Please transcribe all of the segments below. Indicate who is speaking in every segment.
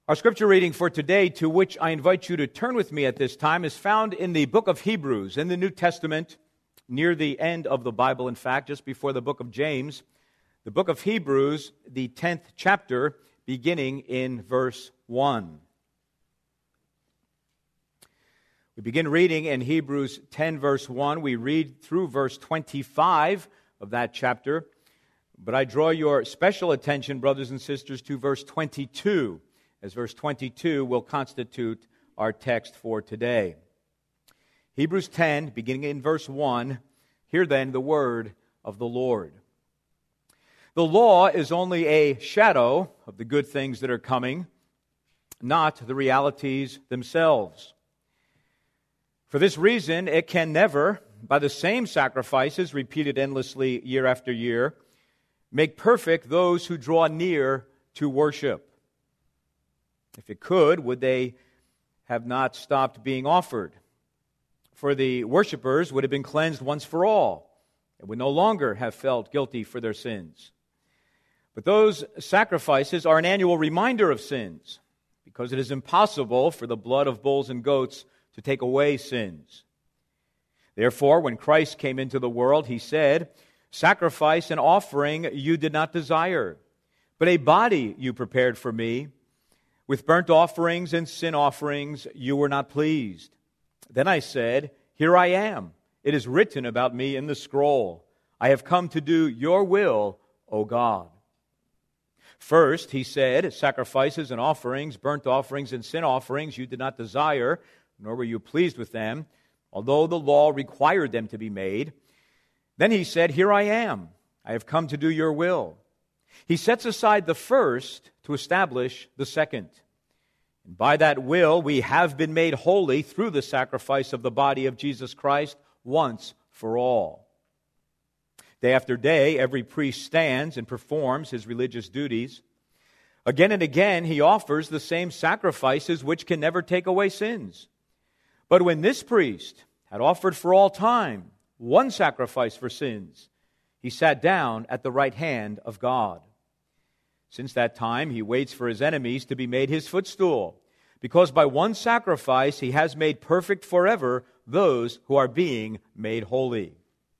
Speaker 1: Our scripture reading for today, to which I invite you to turn with me at this time, is found in the book of Hebrews in the New Testament, near the end of the Bible, in fact, just before the book of James. The book of Hebrews, the 10th chapter, beginning in verse 1. We begin reading in Hebrews 10, verse 1. We read through verse 25 of that chapter. But I draw your special attention, brothers and sisters, to verse 22, as verse 22 will constitute our text for today. Hebrews 10, beginning in verse 1, hear then the word of the Lord. The law is only a shadow of the good things that are coming, not the realities themselves. For this reason, it can never, by the same sacrifices repeated endlessly year after year, make perfect those who draw near to worship. If it could, would they have not stopped being offered? For the worshipers would have been cleansed once for all, and would no longer have felt guilty for their sins. But those sacrifices are an annual reminder of sins, because it is impossible for the blood of bulls and goats to take away sins. Therefore, when Christ came into the world, he said, "Sacrifice and offering you did not desire, but a body you prepared for me. With burnt offerings and sin offerings you were not pleased. Then I said, Here I am. It is written about me in the scroll. I have come to do your will, O God." First, he said, "Sacrifices and offerings, burnt offerings and sin offerings you did not desire, nor were you pleased with them, although the law required them to be made." Then he said, "Here I am. I have come to do your will." He sets aside the first to establish the second. And by that will, we have been made holy through the sacrifice of the body of Jesus Christ once for all. Day after day, every priest stands and performs his religious duties. Again and again, he offers the same sacrifices which can never take away sins. But when this priest had offered for all time one sacrifice for sins, he sat down at the right hand of God. Since that time, he waits for his enemies to be made his footstool, because by one sacrifice he has made perfect forever those who are being made holy.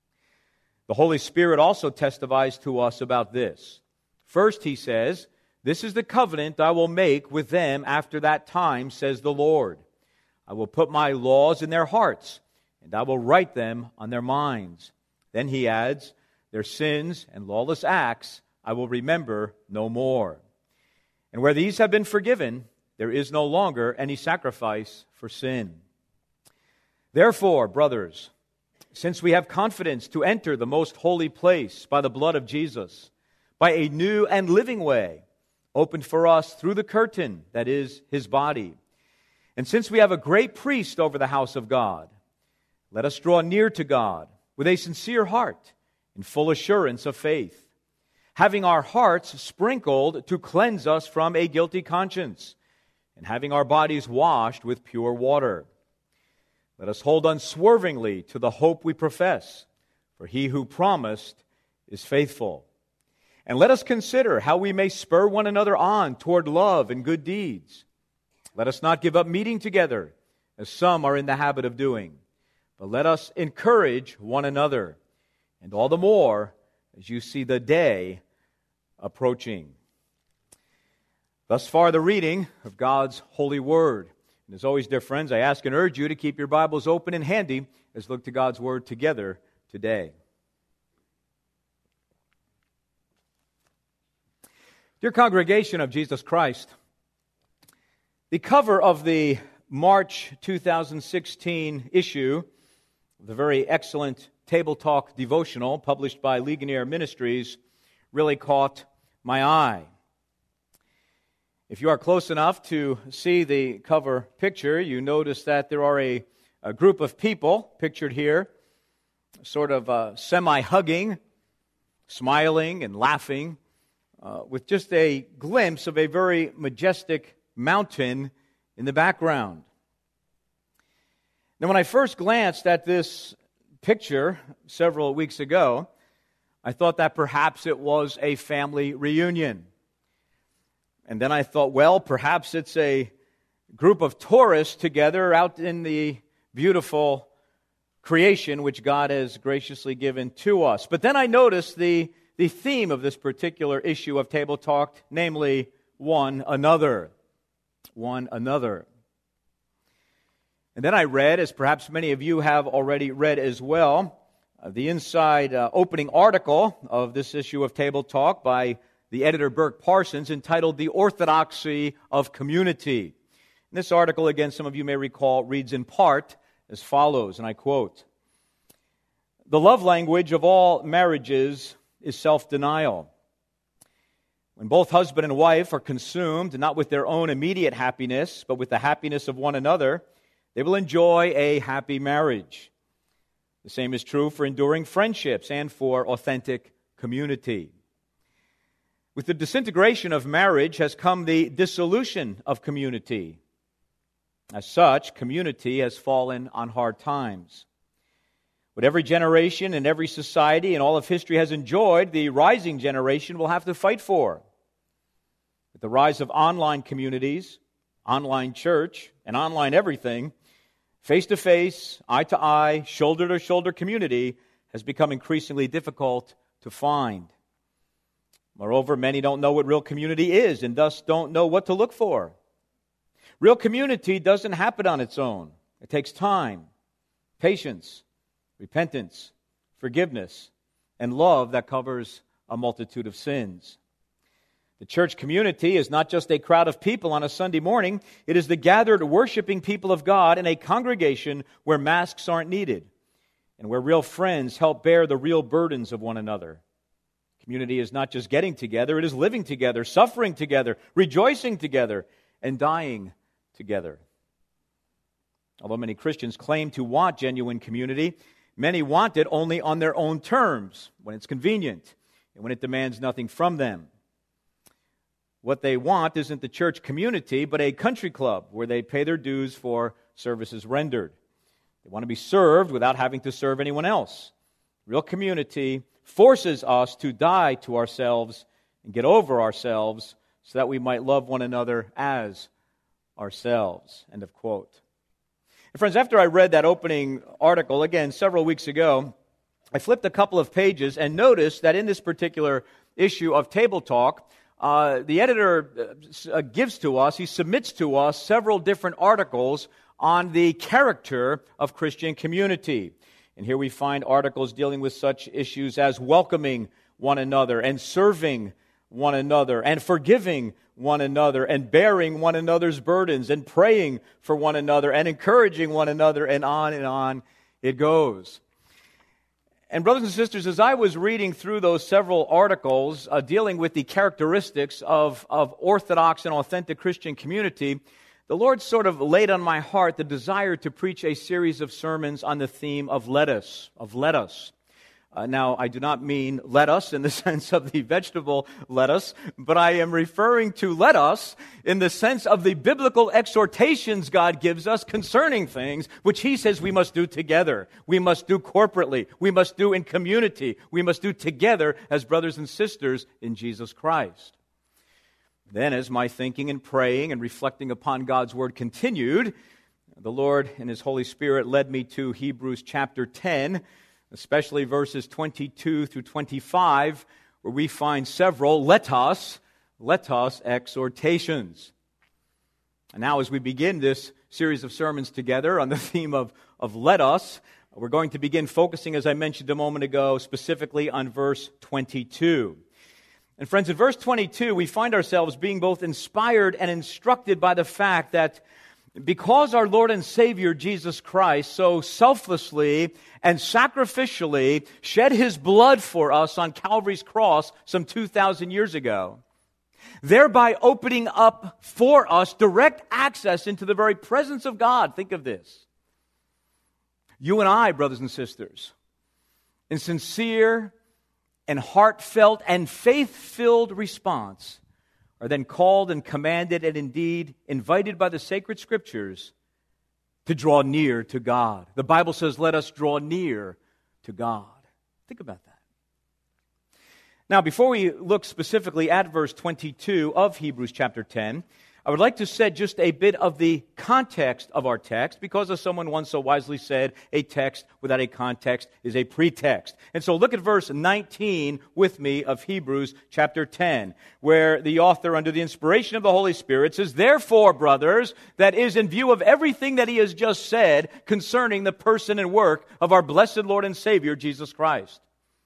Speaker 1: The Holy Spirit also testifies to us about this. First, he says, "This is the covenant I will make with them after that time, says the Lord. I will put my laws in their hearts, and I will write them on their minds." Then he adds, "Their sins and lawless acts I will remember no more. And where these have been forgiven, there is no longer any sacrifice for sin." Therefore, brothers, since we have confidence to enter the most holy place by the blood of Jesus, by a new and living way, opened for us through the curtain that is his body, and since we have a great priest over the house of God, let us draw near to God with a sincere heart, in full assurance of faith, having our hearts sprinkled to cleanse us from a guilty conscience, and having our bodies washed with pure water. Let us hold unswervingly to the hope we profess, for he who promised is faithful. And let us consider how we may spur one another on toward love and good deeds. Let us not give up meeting together, as some are in the habit of doing, but let us encourage one another, and all the more as you see the day approaching. Thus far, the reading of God's holy word. And as always, dear friends, I ask and urge you to keep your Bibles open and handy as we look to God's word together today. Dear congregation of Jesus Christ, the cover of the March 2016 issue of the very excellent Table Talk devotional published by Ligonier Ministries really caught my eye. If you are close enough to see the cover picture, you notice that there are a group of people pictured here, sort of semi-hugging, smiling and laughing, with just a glimpse of a very majestic mountain in the background. Now, when I first glanced at this picture several weeks ago, I thought that perhaps it was a family reunion. And then I thought, well, perhaps it's a group of tourists together out in the beautiful creation which God has graciously given to us. But then I noticed the theme of this particular issue of Table Talk, namely one another. One another. And then I read, as perhaps many of you have already read as well, the inside opening article of this issue of Table Talk by the editor Burk Parsons, entitled The Orthodoxy of Community. And this article, again, some of you may recall, reads in part as follows, and I quote, "The love language of all marriages is self-denial. When both husband and wife are consumed, not with their own immediate happiness, but with the happiness of one another, they will enjoy a happy marriage. The same is true for enduring friendships and for authentic community. With the disintegration of marriage has come the dissolution of community. As such, community has fallen on hard times. What every generation and every society in all of history has enjoyed, the rising generation will have to fight for. With the rise of online communities, online church, and online everything, face-to-face, eye-to-eye, shoulder-to-shoulder community has become increasingly difficult to find. Moreover, many don't know what real community is and thus don't know what to look for. Real community doesn't happen on its own. It takes time, patience, repentance, forgiveness, and love that covers a multitude of sins. The church community is not just a crowd of people on a Sunday morning. It is the gathered, worshiping people of God in a congregation where masks aren't needed and where real friends help bear the real burdens of one another. Community is not just getting together, it is living together, suffering together, rejoicing together, and dying together. Although many Christians claim to want genuine community, many want it only on their own terms, when it's convenient, and when it demands nothing from them. What they want isn't the church community, but a country club where they pay their dues for services rendered. They want to be served without having to serve anyone else. Real community forces us to die to ourselves and get over ourselves so that we might love one another as ourselves." End of quote. And friends, after I read that opening article, again, several weeks ago, I flipped a couple of pages and noticed that in this particular issue of Table Talk, the editor gives to us, he submits to us several different articles on the character of Christian community. And here we find articles dealing with such issues as welcoming one another and serving one another and forgiving one another and bearing one another's burdens and praying for one another and encouraging one another, and on it goes. And brothers and sisters, as I was reading through those several articles dealing with the characteristics of orthodox and authentic Christian community, the Lord sort of laid on my heart the desire to preach a series of sermons on the theme of let us. Now, I do not mean let us in the sense of the vegetable lettuce, but I am referring to let us in the sense of the biblical exhortations God gives us concerning things which He says we must do together. We must do corporately. We must do in community. We must do together as brothers and sisters in Jesus Christ. Then, as my thinking and praying and reflecting upon God's Word continued, the Lord and His Holy Spirit led me to Hebrews chapter 10, especially verses 22 through 25, where we find several let us exhortations. And now as we begin this series of sermons together on the theme of let us, we're going to begin focusing, as I mentioned a moment ago, specifically on verse 22. And friends, in verse 22, we find ourselves being both inspired and instructed by the fact that because our Lord and Savior Jesus Christ so selflessly and sacrificially shed His blood for us on Calvary's cross some 2,000 years ago, thereby opening up for us direct access into the very presence of God. Think of this. You and I, brothers and sisters, in sincere and heartfelt and faith-filled response, are then called and commanded and indeed invited by the sacred Scriptures to draw near to God. The Bible says, let us draw near to God. Think about that. Now, before we look specifically at verse 22 of Hebrews chapter 10, I would like to set just a bit of the context of our text, because as someone once so wisely said, a text without a context is a pretext. And so look at verse 19 with me of Hebrews chapter 10, where the author, under the inspiration of the Holy Spirit, says, "Therefore, brothers, that is, in view of everything that he has just said concerning the person and work of our blessed Lord and Savior, Jesus Christ."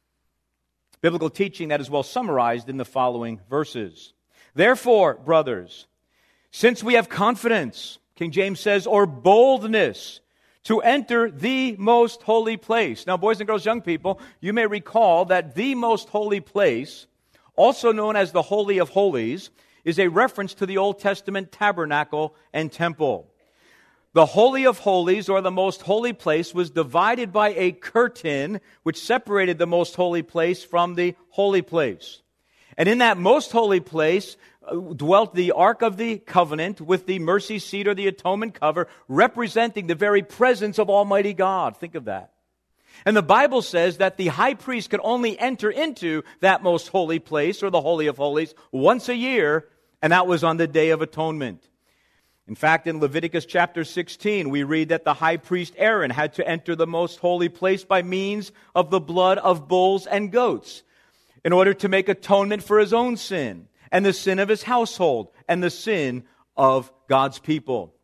Speaker 1: Biblical teaching that is well summarized in the following verses. "Therefore, brothers, since we have confidence," King James says, or boldness, "to enter the most holy place." Now, boys and girls, young people, you may recall that the most holy place, also known as the Holy of Holies, is a reference to the Old Testament tabernacle and temple. The Holy of Holies, or the most holy place, was divided by a curtain which separated the most holy place from the holy place. And in that most holy place dwelt the Ark of the Covenant with the mercy seat or the atonement cover, representing the very presence of Almighty God. Think of that. And the Bible says that the high priest could only enter into that most holy place, or the Holy of Holies, once a year, and that was on the Day of Atonement. In fact, in Leviticus chapter 16, we read that the high priest Aaron had to enter the most holy place by means of the blood of bulls and goats, in order to make atonement for his own sin, and the sin of his household, and the sin of God's people.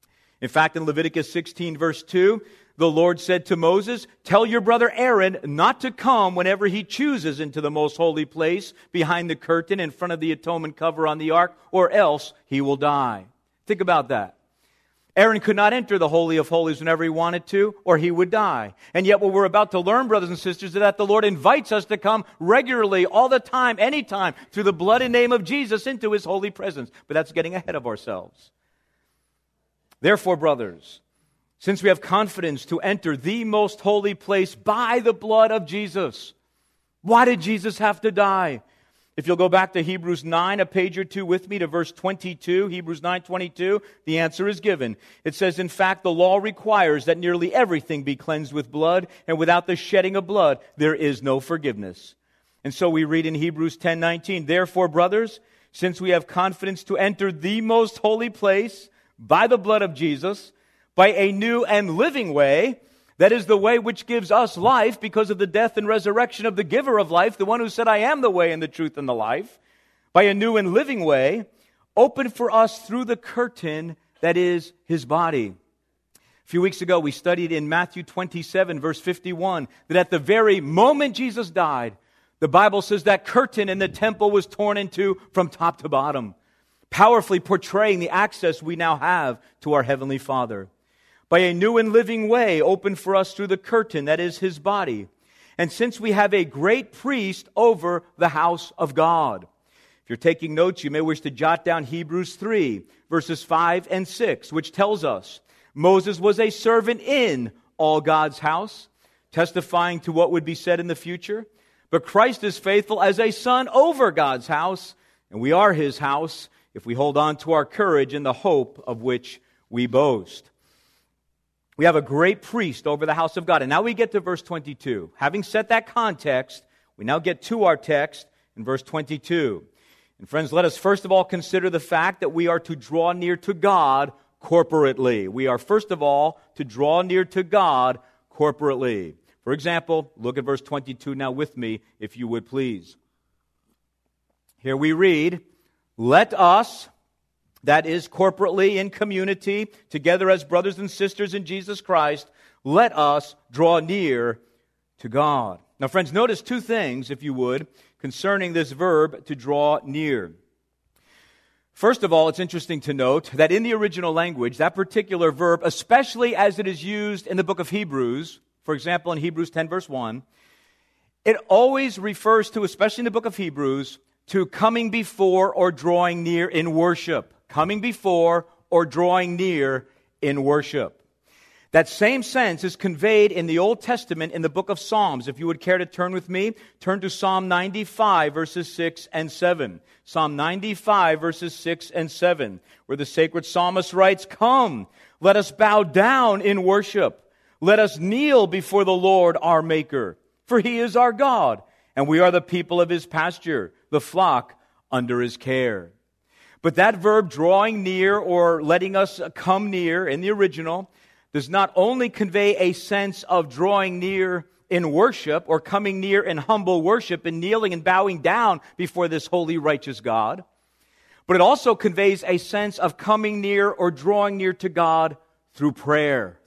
Speaker 1: In fact, in Leviticus 16, verse 2, the Lord said to Moses, "Tell your brother Aaron not to come whenever he chooses into the most holy place behind the curtain in front of the atonement cover on the ark, or else he will die." Think about that. Aaron could not enter the Holy of Holies whenever he wanted to, or he would die. And yet what we're about to learn, brothers and sisters, is that the Lord invites us to come regularly, all the time, anytime, through the blood and name of Jesus into his holy presence. But that's getting ahead of ourselves. "Therefore, brothers, since we have confidence to enter the most holy place by the blood of Jesus." Why did Jesus have to die? If you'll go back to Hebrews 9, a page or two with me, to verse 22, Hebrews 9:22, the answer is given. It says, "In fact, the law requires that nearly everything be cleansed with blood, and without the shedding of blood, there is no forgiveness." And so we read in Hebrews 10:19, "Therefore, brothers, since we have confidence to enter the most holy place by the blood of Jesus, by a new and living way," that is the way which gives us life because of the death and resurrection of the giver of life, the one who said, "I am the way and the truth and the life," by a new and living way, opened for us through the curtain that is his body. A few weeks ago, we studied in Matthew 27, verse 51, that at the very moment Jesus died, the Bible says that curtain in the temple was torn in two from top to bottom, powerfully portraying the access we now have to our Heavenly Father. By a new and living way opened for us through the curtain that is his body. And since we have a great priest over the house of God. If you're taking notes, you may wish to jot down Hebrews 3, verses 5 and 6, which tells us Moses was a servant in all God's house, testifying to what would be said in the future. But Christ is faithful as a son over God's house, and we are his house if we hold on to our courage in the hope of which we boast. We have a great priest over the house of God. And now we get to verse 22. Having set that context, we now get to our text in verse 22. And friends, let us first of all consider the fact that we are to draw near to God corporately. We are first of all to draw near to God corporately. For example, look at verse 22 now with me, if you would please. Here we read, "Let us," that is, corporately in community, together as brothers and sisters in Jesus Christ, "let us draw near to God." Now, friends, notice two things, if you would, concerning this verb to draw near. First of all, it's interesting to note that in the original language, that particular verb, especially as it is used in the book of Hebrews, for example, in Hebrews 10, verse 1, it always refers to, especially in the book of Hebrews, to coming before or drawing near in worship. Coming before or drawing near in worship. That same sense is conveyed in the Old Testament in the book of Psalms. If you would care to turn with me, turn to Psalm 95, verses 6 and 7. Psalm 95, verses 6 and 7, where the sacred psalmist writes, "Come, let us bow down in worship. Let us kneel before the Lord our Maker. For he is our God, and we are the people of his pasture, the flock under his care. But that verb, drawing near or letting us come near in the original, does not only convey a sense of drawing near in worship or coming near in humble worship and kneeling and bowing down before this holy, righteous God, but it also conveys a sense of coming near or drawing near to God through prayer,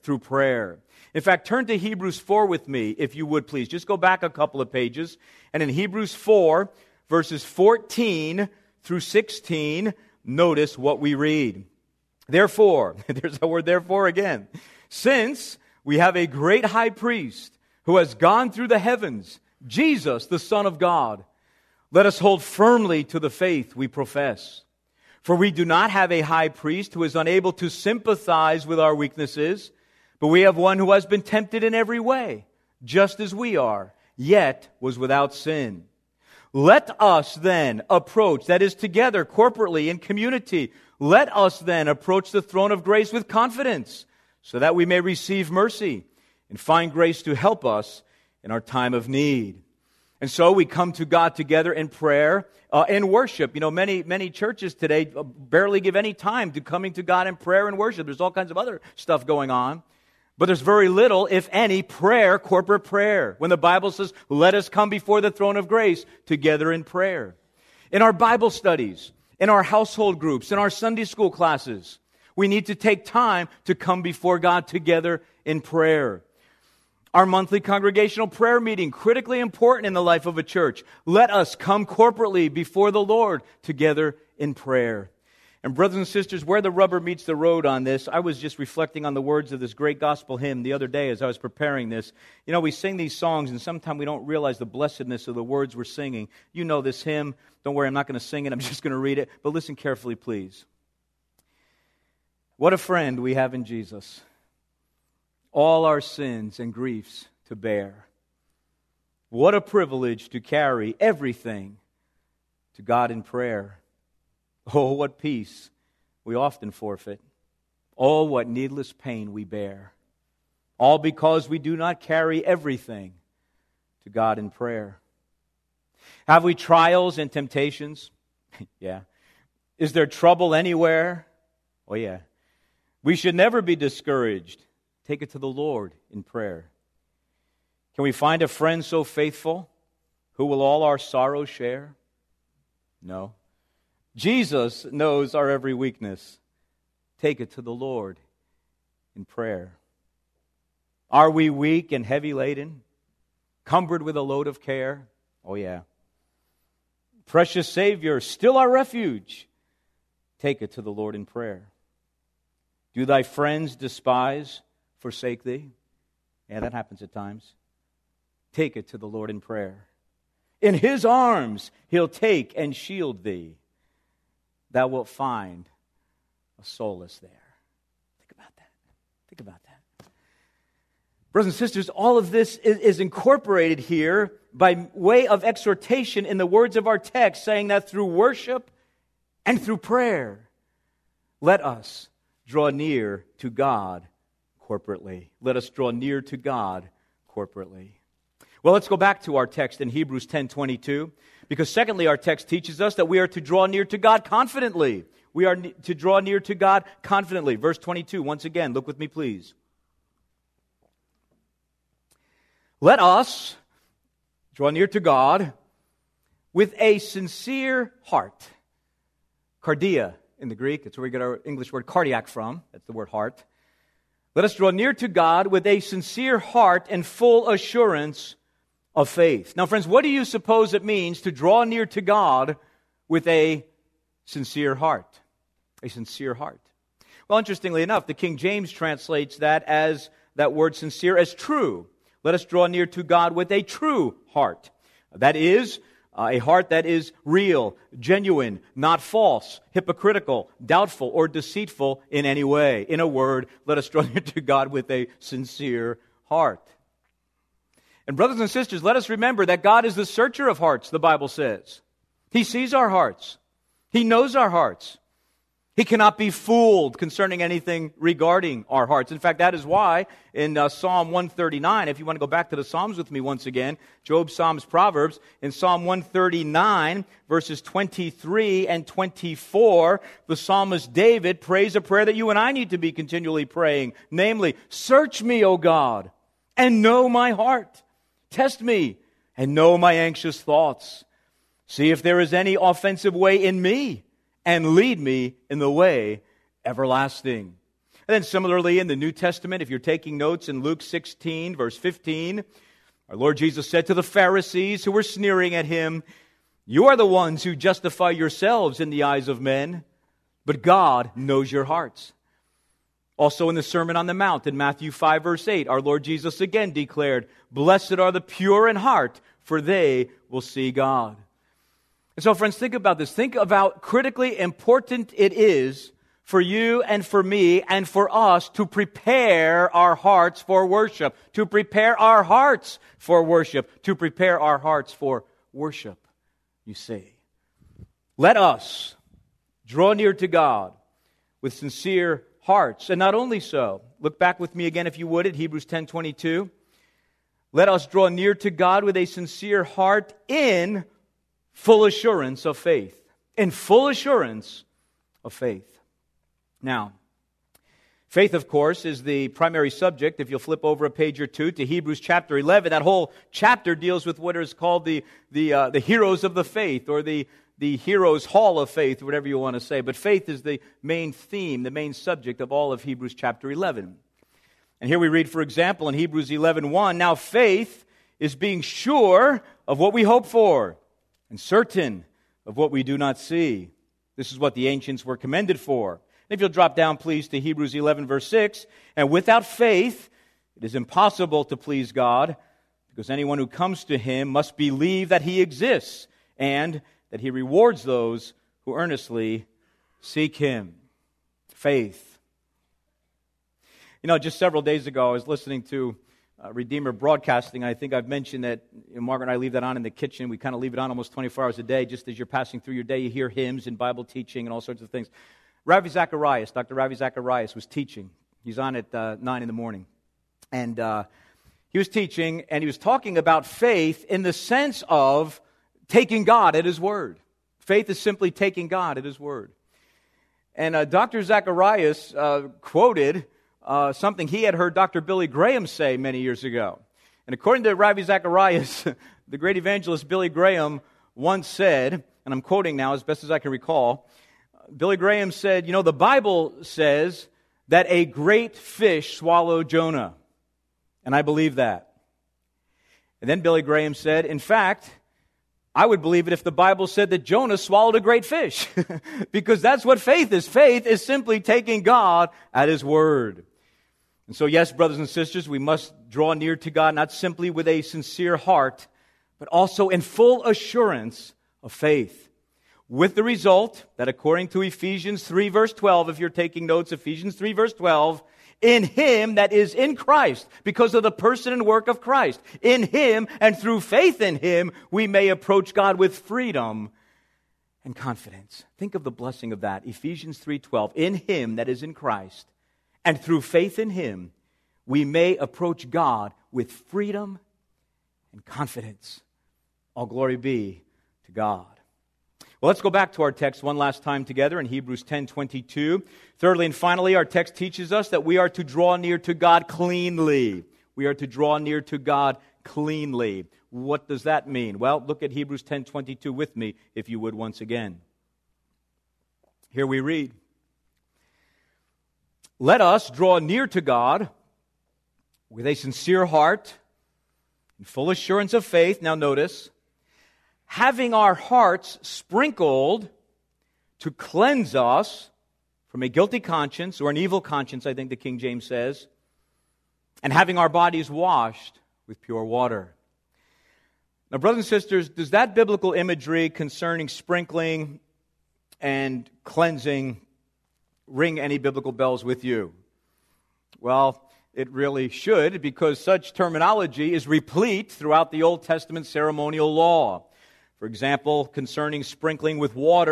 Speaker 1: In fact, turn to Hebrews 4 with me, if you would please. Just go back a couple of pages. And in Hebrews 4, verses 14 through 16, notice what we read. Therefore, there's the word therefore again. Since we have a great high priest who has gone through the heavens, Jesus, the Son of God, let us hold firmly to the faith we profess. For we do not have a high priest who is unable to sympathize with our weaknesses, but we have one who has been tempted in every way, just as we are, yet was without sin. Let us then approach, that is together, corporately, in community, let us then approach the throne of grace with confidence, so that we may receive mercy and find grace to help us in our time of need. And so we come to God together in prayer and worship. You know, many churches today barely give any time to coming to God in prayer and worship. There's all kinds of other stuff going on. But there's very little, if any, prayer, corporate prayer, when the Bible says, let us come before the throne of grace together in prayer. In our Bible studies, in our household groups, in our Sunday school classes, we need to take time to come before God together in prayer. Our monthly congregational prayer meeting, critically important in the life of a church. Let us come corporately before the Lord together in prayer. And brothers and sisters, where the rubber meets the road on this, I was just reflecting on the words of this great gospel hymn the other day as I was preparing this. You know, we sing these songs and sometimes we don't realize the blessedness of the words we're singing. You know this hymn. Don't worry, I'm not going to sing it. I'm just going to read it. But listen carefully, please. What a friend we have in Jesus. All our sins and griefs to bear. What a privilege to carry everything to God in prayer. Oh, what peace we often forfeit. Oh, what needless pain we bear. All because we do not carry everything to God in prayer. Have we trials and temptations? Yeah. Is there trouble anywhere? Oh, yeah. We should never be discouraged. Take it to the Lord in prayer. Can we find a friend so faithful who will all our sorrows share? No. Jesus knows our every weakness. Take it to the Lord in prayer. Are we weak and heavy laden, cumbered with a load of care? Oh yeah. Precious Savior, still our refuge. Take it to the Lord in prayer. Do thy friends despise, forsake thee? Yeah, that happens at times. Take it to the Lord in prayer. In His arms He'll take and shield thee. Thou wilt find a solace there. Think about that. Think about that. Brothers and sisters, all of this is incorporated here by way of exhortation in the words of our text, saying that through worship and through prayer, let us draw near to God corporately. Let us draw near to God corporately. Well, let's go back to our text in Hebrews 10:22, because secondly, our text teaches us that we are to draw near to God confidently. We are to draw near to God confidently. Verse 22, once again, look with me, please. Let us draw near to God with a sincere heart. Cardia in the Greek, that's where we get our English word cardiac from. That's the word heart. Let us draw near to God with a sincere heart and full assurance of faith. Now, friends, what do you suppose it means to draw near to God with a sincere heart? A sincere heart. Well, interestingly enough, the King James translates that word sincere as true. Let us draw near to God with a true heart. That is, a heart that is real, genuine, not false, hypocritical, doubtful, or deceitful in any way. In a word, let us draw near to God with a sincere heart. And brothers and sisters, let us remember that God is the searcher of hearts, the Bible says. He sees our hearts. He knows our hearts. He cannot be fooled concerning anything regarding our hearts. In fact, that is why in Psalm 139, if you want to go back to the Psalms with me once again, Job, Psalms, Proverbs, in Psalm 139, verses 23 and 24, the psalmist David prays a prayer that you and I need to be continually praying, namely, search me, O God, and know my heart. Test me and know my anxious thoughts. See if there is any offensive way in me, and lead me in the way everlasting. And then similarly in the New Testament, if you're taking notes, in Luke 16, verse 15, our Lord Jesus said to the Pharisees who were sneering at him, you are the ones who justify yourselves in the eyes of men, but God knows your hearts. Also in the Sermon on the Mount, in Matthew 5, verse 8, our Lord Jesus again declared, blessed are the pure in heart, for they will see God. And so, friends, think about this. Think about how critically important it is for you and for me and for us to prepare our hearts for worship. To prepare our hearts for worship. To prepare our hearts for worship, you see. Let us draw near to God with sincere hearts. And not only so, look back with me again, if you would, at Hebrews 10:22. Let us draw near to God with a sincere heart in full assurance of faith. In full assurance of faith. Now, faith, of course, is the primary subject. If you'll flip over a page or two to Hebrews chapter 11, that whole chapter deals with what is called the heroes of the faith, or the heroes' hall of faith, whatever you want to say. But faith is the main theme, the main subject of all of Hebrews chapter 11. And here we read, for example, in Hebrews 11:1, now faith is being sure of what we hope for, and certain of what we do not see. This is what the ancients were commended for. And if you'll drop down, please, to Hebrews 11, verse 6. And without faith, it is impossible to please God, because anyone who comes to Him must believe that He exists, and that He rewards those who earnestly seek Him. Faith. You know, just several days ago, I was listening to Redeemer Broadcasting. I think I've mentioned that Margaret and I leave that on in the kitchen. We kind of leave it on almost 24 hours a day. Just as you're passing through your day, you hear hymns and Bible teaching and all sorts of things. Ravi Zacharias, Dr. Ravi Zacharias, was teaching. He's on at 9 in the morning. And he was teaching, and he was talking about faith in the sense of taking God at His word. Faith is simply taking God at His word. And Dr. Zacharias quoted something he had heard Dr. Billy Graham say many years ago. And according to Ravi Zacharias, the great evangelist Billy Graham once said, and I'm quoting now as best as I can recall, Billy Graham said, you know, the Bible says that a great fish swallowed Jonah. And I believe that. And then Billy Graham said, in fact, I would believe it if the Bible said that Jonah swallowed a great fish. Because that's what faith is. Faith is simply taking God at His word. And so, yes, brothers and sisters, we must draw near to God, not simply with a sincere heart, but also in full assurance of faith. With the result that according to Ephesians 3, verse 12, if you're taking notes, Ephesians 3, verse 12, in Him, that is in Christ, because of the person and work of Christ, in Him and through faith in Him, we may approach God with freedom and confidence. Think of the blessing of that. Ephesians 3:12, in Him, that is in Christ, and through faith in Him, we may approach God with freedom and confidence. All glory be to God. Well, let's go back to our text one last time together in Hebrews 10:22. Thirdly and finally, our text teaches us that we are to draw near to God cleanly. We are to draw near to God cleanly. What does that mean? Well, look at Hebrews 10:22 with me, if you would, once again. Here we read, let us draw near to God with a sincere heart and full assurance of faith. Now notice, having our hearts sprinkled to cleanse us from a guilty conscience, or an evil conscience, I think the King James says, and having our bodies washed with pure water. Now, brothers and sisters, does that biblical imagery concerning sprinkling and cleansing ring any biblical bells with you? Well, it really should, because such terminology is replete throughout the Old Testament ceremonial law. For example, concerning sprinkling with water,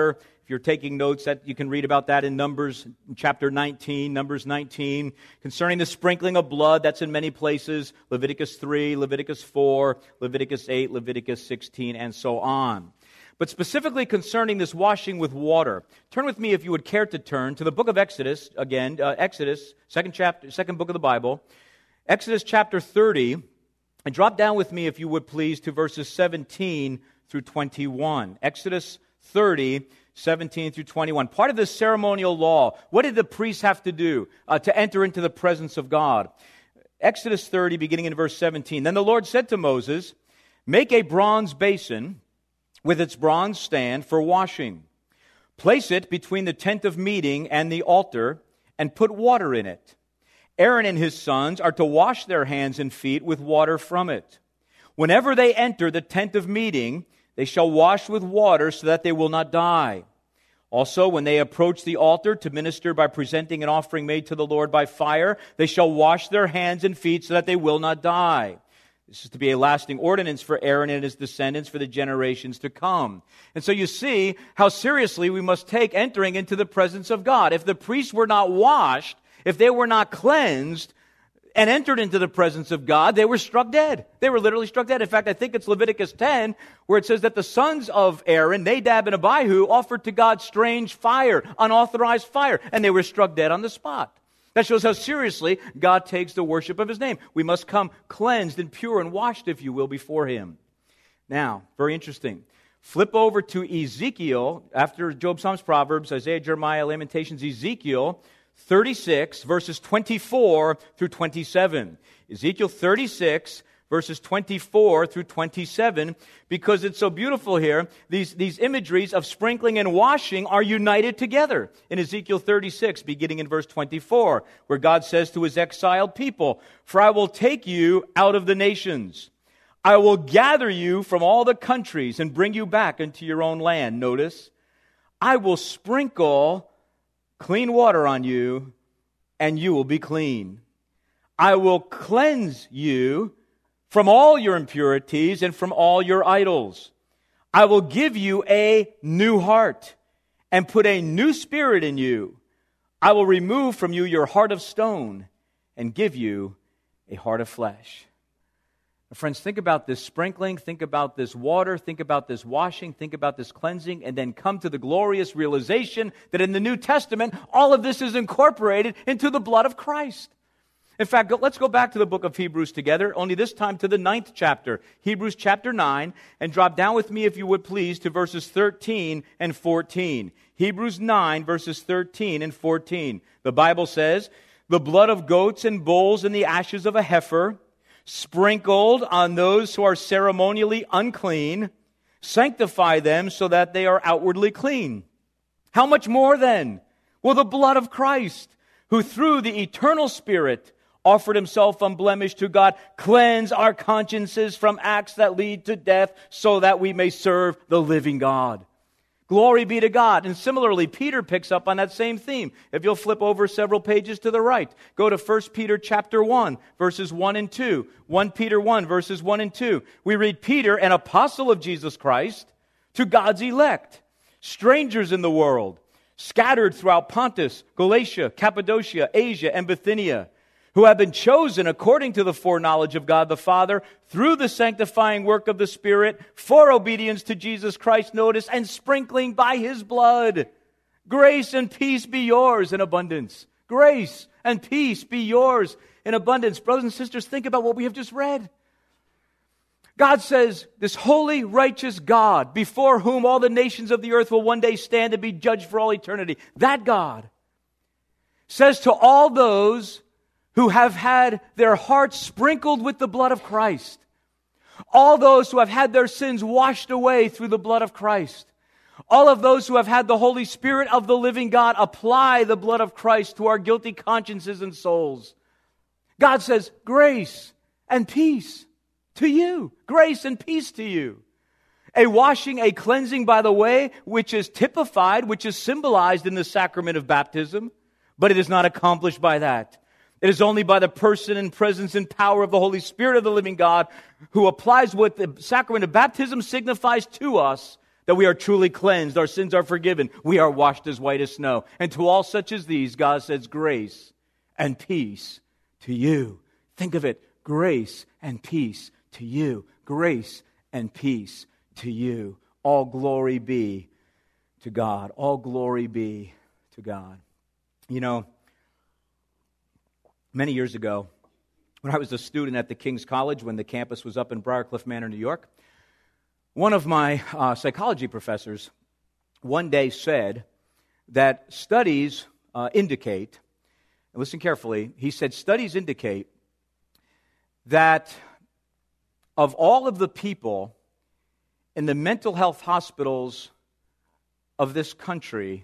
Speaker 1: If you're taking notes, that you can read about that in Numbers chapter 19, Numbers 19. Concerning the sprinkling of blood, that's in many places. Leviticus 3, Leviticus 4, Leviticus 8, Leviticus 16, and so on. But specifically concerning this washing with water, turn with me, if you would care to turn, to the book of Exodus, again, Exodus, second book of the Bible, Exodus chapter 30, and drop down with me, if you would please, to verses 17 through 21. Exodus 30, 17 through 21. Part of this ceremonial law, what did the priests have to do to enter into the presence of God? Exodus 30, beginning in verse 17. Then the Lord said to Moses, "Make a bronze basin with its bronze stand for washing. Place it between the tent of meeting and the altar, and put water in it. Aaron and his sons are to wash their hands and feet with water from it. Whenever they enter the tent of meeting, they shall wash with water so that they will not die. Also, when they approach the altar to minister by presenting an offering made to the Lord by fire, they shall wash their hands and feet so that they will not die. This is to be a lasting ordinance for Aaron and his descendants for the generations to come." And so you see how seriously we must take entering into the presence of God. If the priests were not washed, if they were not cleansed, and entered into the presence of God, they were struck dead. They were literally struck dead. In fact, I think it's Leviticus 10, where it says that the sons of Aaron, Nadab and Abihu, offered to God strange fire, unauthorized fire, and they were struck dead on the spot. That shows how seriously God takes the worship of His name. We must come cleansed and pure and washed, if you will, before Him. Now, very interesting. Flip over to Ezekiel, after Job, Psalms, Proverbs, Isaiah, Jeremiah, Lamentations, Ezekiel 36, verses 24 through 27. Ezekiel 36, verses 24 through 27, because it's so beautiful here. These imageries of sprinkling and washing are united together. In Ezekiel 36, beginning in verse 24, where God says to His exiled people, "For I will take you out of the nations. I will gather you from all the countries and bring you back into your own land." Notice, "I will sprinkle clean water on you, and you will be clean. I will cleanse you from all your impurities and from all your idols. I will give you a new heart and put a new spirit in you. I will remove from you your heart of stone and give you a heart of flesh." Friends, think about this sprinkling, think about this water, think about this washing, think about this cleansing, and then come to the glorious realization that in the New Testament, all of this is incorporated into the blood of Christ. In fact, let's go back to the book of Hebrews together, only this time to the 9th chapter, Hebrews chapter 9, and drop down with me, if you would please, to verses 13 and 14. Hebrews 9, verses 13 and 14. The Bible says, "The blood of goats and bulls and the ashes of a heifer, sprinkled on those who are ceremonially unclean, sanctify them so that they are outwardly clean. How much more then will the blood of Christ, who through the eternal Spirit offered Himself unblemished to God, cleanse our consciences from acts that lead to death so that we may serve the living God?" Glory be to God. And similarly, Peter picks up on that same theme. If you'll flip over several pages to the right, go to 1 Peter chapter 1, verses 1 and 2. 1 Peter 1, verses 1 and 2. We read, "Peter, an apostle of Jesus Christ, to God's elect, strangers in the world, scattered throughout Pontus, Galatia, Cappadocia, Asia, and Bithynia, who have been chosen according to the foreknowledge of God the Father, through the sanctifying work of the Spirit, for obedience to Jesus Christ," notice, "and sprinkling by His blood. Grace and peace be yours in abundance." Grace and peace be yours in abundance. Brothers and sisters, think about what we have just read. God says, this holy, righteous God, before whom all the nations of the earth will one day stand and be judged for all eternity, that God says to all those who have had their hearts sprinkled with the blood of Christ, all those who have had their sins washed away through the blood of Christ, all of those who have had the Holy Spirit of the living God apply the blood of Christ to our guilty consciences and souls. God says, grace and peace to you. Grace and peace to you. A washing, a cleansing, by the way, which is typified, which is symbolized in the sacrament of baptism, but it is not accomplished by that. It is only by the person and presence and power of the Holy Spirit of the living God, who applies what the sacrament of baptism signifies to us, that we are truly cleansed, our sins are forgiven, we are washed as white as snow. And to all such as these, God says, grace and peace to you. Think of it, grace and peace to you. Grace and peace to you. All glory be to God. All glory be to God. You know, many years ago, when I was a student at the King's College, when the campus was up in Briarcliff Manor, New York, one of my psychology professors one day said that studies indicate, and listen carefully, he said studies indicate that of all of the people in the mental health hospitals of this country,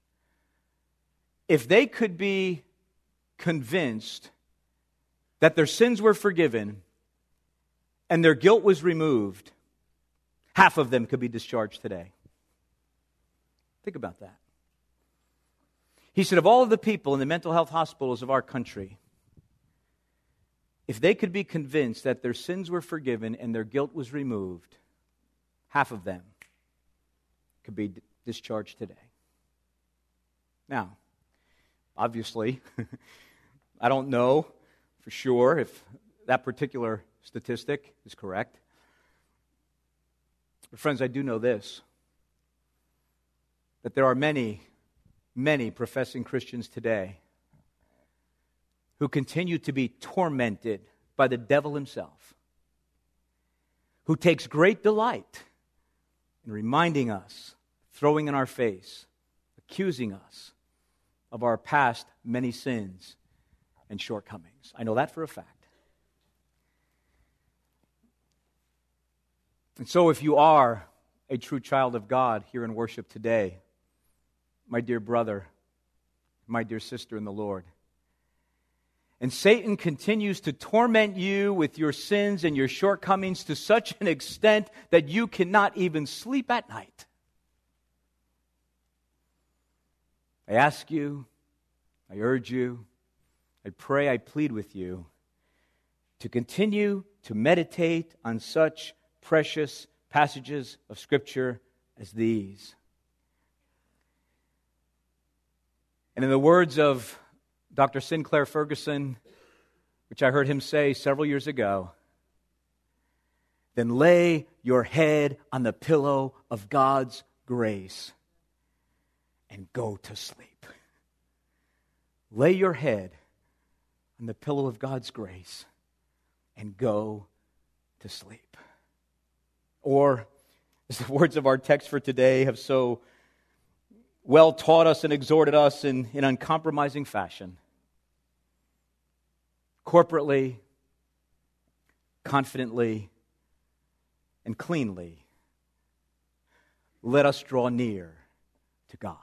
Speaker 1: if they could be convinced that their sins were forgiven and their guilt was removed, half of them could be discharged today. Think about that. He said, of all of the people in the mental health hospitals of our country, if they could be convinced that their sins were forgiven and their guilt was removed, half of them could be discharged today. Now, obviously, I don't know for sure if that particular statistic is correct. But friends, I do know this, that there are many, many professing Christians today who continue to be tormented by the devil himself, who takes great delight in reminding us, throwing in our face, accusing us of our past many sins and shortcomings. I know that for a fact. And so if you are a true child of God here in worship today, my dear brother, my dear sister in the Lord, and Satan continues to torment you with your sins and your shortcomings to such an extent that you cannot even sleep at night, I ask you, I urge you, I pray, I plead with you to continue to meditate on such precious passages of Scripture as these. And in the words of Dr. Sinclair Ferguson, which I heard him say several years ago, then lay your head on the pillow of God's grace and go to sleep. Lay your head on the pillow of God's grace and go to sleep. Or, as the words of our text for today have so well taught us and exhorted us in uncompromising fashion, corporately, confidently, and cleanly, let us draw near to God.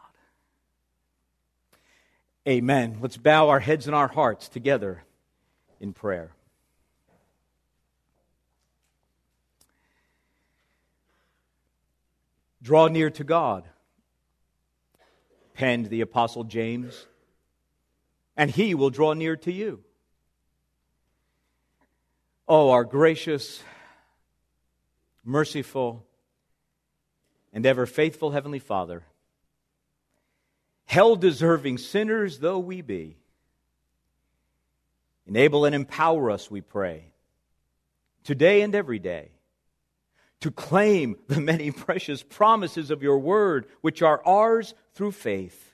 Speaker 1: Amen. Let's bow our heads and our hearts together in prayer. Draw near to God, penned the Apostle James, and he will draw near to you. Oh, our gracious, merciful, and ever faithful Heavenly Father, hell-deserving sinners though we be, enable and empower us, we pray, today and every day, to claim the many precious promises of your word, which are ours through faith.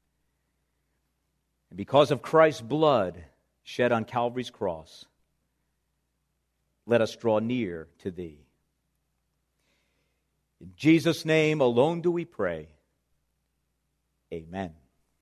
Speaker 1: And because of Christ's blood shed on Calvary's cross, let us draw near to thee. In Jesus' name alone do we pray. Amen.